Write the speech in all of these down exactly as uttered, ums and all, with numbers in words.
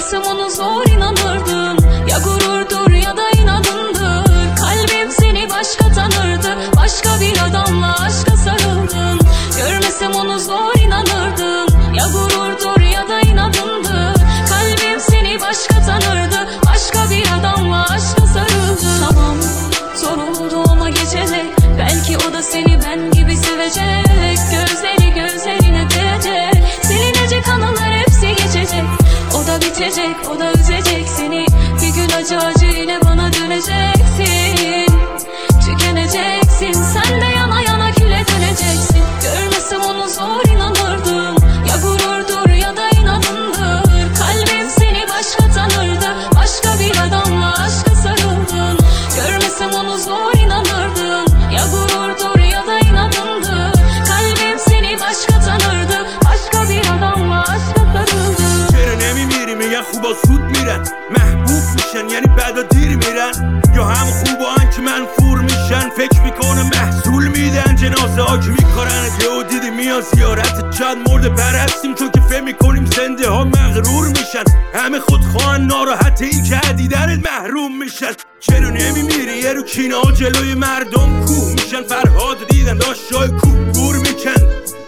Görmesem onu zor inanırdım. Ya gururdur ya da inadındır. Kalbim seni başka tanırdı. Başka bir adamla aşka sarıldım. Görmesem onu zor inanırdım. Ya gururdur ya da inadındır. Kalbim seni başka tanırdı. Başka bir adamla aşka sarıldım. Tamam, zor oldu ama geçecek. Belki o da seni ben gibi sevecek. Gözleri gözlerine değecek. Silinecek anılar hepsi geçecek. O da bitecek, o da üzecek seni. Bir gün acı acı yine bana döneceksin. Tükeneceksin, sen de yana yana küle döneceksin. Görmesem onu zor inanırdım. Ya gururdur ya da inadındır. Kalbim seni başka tanırdı. Başka bir adamla aşka sarıldın. Görmesem onu zor inanırdım. Ya gururdur ya da inadındır. Kalbim seni başka tanırdı. Başka bir adamla aşka sarıldın. چرا نمیمیری میگن خوبا زود میرن محبوب میشن یعنی بعدا دیر میرن یا هم خوبا هن که منفور میشن فکر میکنه محصول میدن جنازه ها که میکارن یهو دیدی میان زیارت چند مرد پرستیم چون که فهم میکنیم زنده ها مغرور میشن همه خودخواهن ناراحته ای که دیدنت محروم میشن چرا نمیمیری یه رو کینه ها جلوی مردم کوه میشن فرهاد دیدن داشت جای کوه گور میکن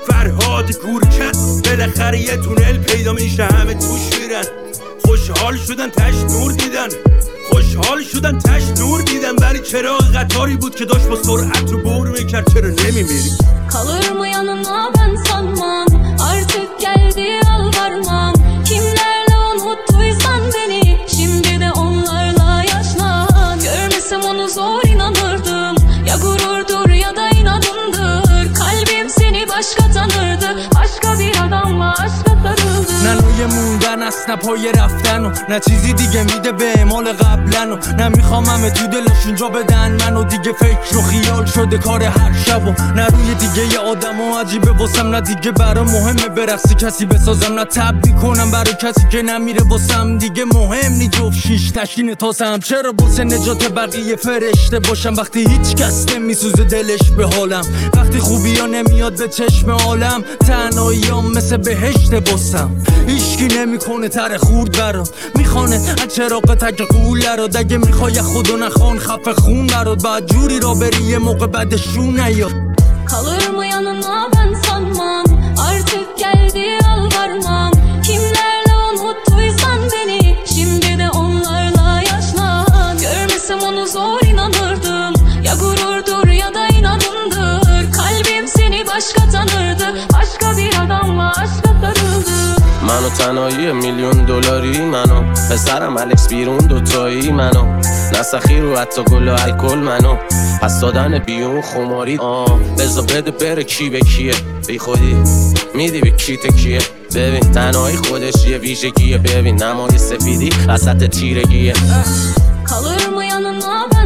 فرهاد گور کن بالاخره یه تونل پیدا میشه همه توش میرن خوشحال شدن تش نور دیدن خوشحال شدن تش نور دیدن ولی چراغ قطاری بود که داشت با سرعت رو بور میکرد چرا نمیمیری Kalır mı yanına ben sanmam. Artık geldi yalvarmam. Kimlerle unuttuysan beni, şimdi de onlarla yaşlan. Görmesem onu zor inanırdım. Ya gururdur ya da inadındır. Kalbim seni başka tanırdı. Başka bir adamla aşka sarıldı. نه نوی موندن است نه پای رفتن و نه چیزی دیگه میده به اعمال قبلن و نه میخوام همه تو دلشون جا بدن منو دیگه فکر و خیال شده کار هر شب و نه روی دیگه یه آدم و عجیبه واسم نه دیگه برا مهمه برقصی کسی بسازم نه تب میکنم برای کسی که نمیره واسم دیگه مهم نی جفت شیش تشکین تاسم چرا واسه نجات بقیه فرشته باشم وقتی هیچ کس نمیسوزه دلش به حالم وقتی خوبی ها نمیاد به چشم عالم تنهاییام مثل بهشت باسم هیچکی نمیکنه تر خورد برا میخوانه از چراغ تک قوله رو دگه میخوای خودو نخوان خفه خون برات بعد جوری را بری یه موقع بعدشون نیاد Kalır mı yanına ben sanmam. Artık geldi yalvarmam. Kimlerle unuttuysan beni, şimdi de onlarla yaşlan. Görmesem onu zor inanırdım. Ya gururdur ya da inadındır. Kalbim seni başka tanırdı. Başka bir adamla aşka sarıldı. منو تنهایی میلیون دلاری منو پسرم الکس بیرون دوتایی منو نسخی رو حتی گل و الکل منو پس دادن بیون خماری آه بزا بده بره کی به کیه بی خودی میدی به کی تکیه ببین تنهایی خودش یه ویژگیه ببین نمای سفیدی وسط تیرگیه Kalır mı yanına ben